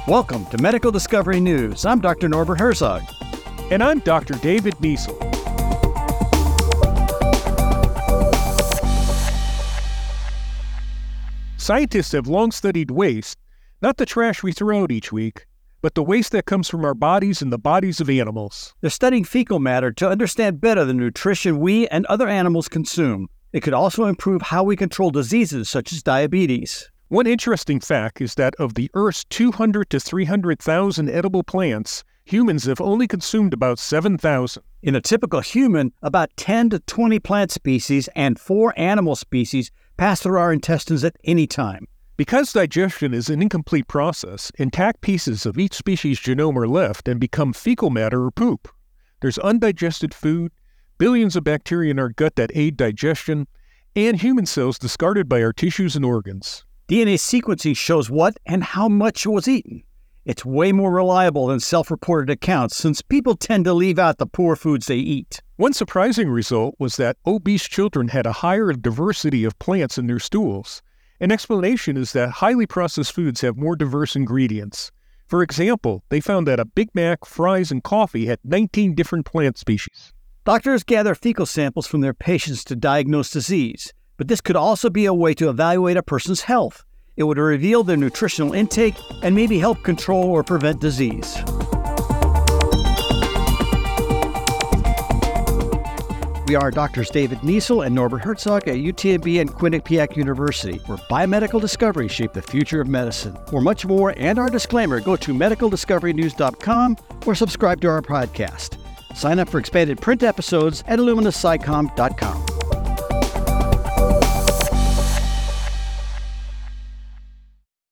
Welcome to Medical Discovery News. I'm Dr. Norbert Herzog. And I'm Dr. David Niesel. Scientists have long studied waste, not the trash we throw out each week, but the waste that comes from our bodies and the bodies of animals. They're studying fecal matter to understand better the nutrition we and other animals consume. It could also improve how we control diseases such as diabetes. One interesting fact is that of the Earth's 200 to 300,000 edible plants, humans have only consumed about 7,000. In a typical human, about 10 to 20 plant species and 4 animal species pass through our intestines at any time. Because digestion is an incomplete process, intact pieces of each species' genome are left and become fecal matter or poop. There's undigested food, billions of bacteria in our gut that aid digestion, and human cells discarded by our tissues and organs. DNA sequencing shows what and how much was eaten. It's way more reliable than self-reported accounts since people tend to leave out the poor foods they eat. One surprising result was that obese children had a higher diversity of plants in their stools. An explanation is that highly processed foods have more diverse ingredients. For example, they found that a Big Mac, fries, and coffee had 19 different plant species. Doctors gather fecal samples from their patients to diagnose disease, but this could also be a way to evaluate a person's health. It would reveal their nutritional intake and maybe help control or prevent disease. We are Drs. David Niesel and Norbert Herzog at UTMB and Quinnipiac University, where biomedical discoveries shape the future of medicine. For much more and our disclaimer, go to medicaldiscoverynews.com or subscribe to our podcast. Sign up for expanded print episodes at illuminascicom.com.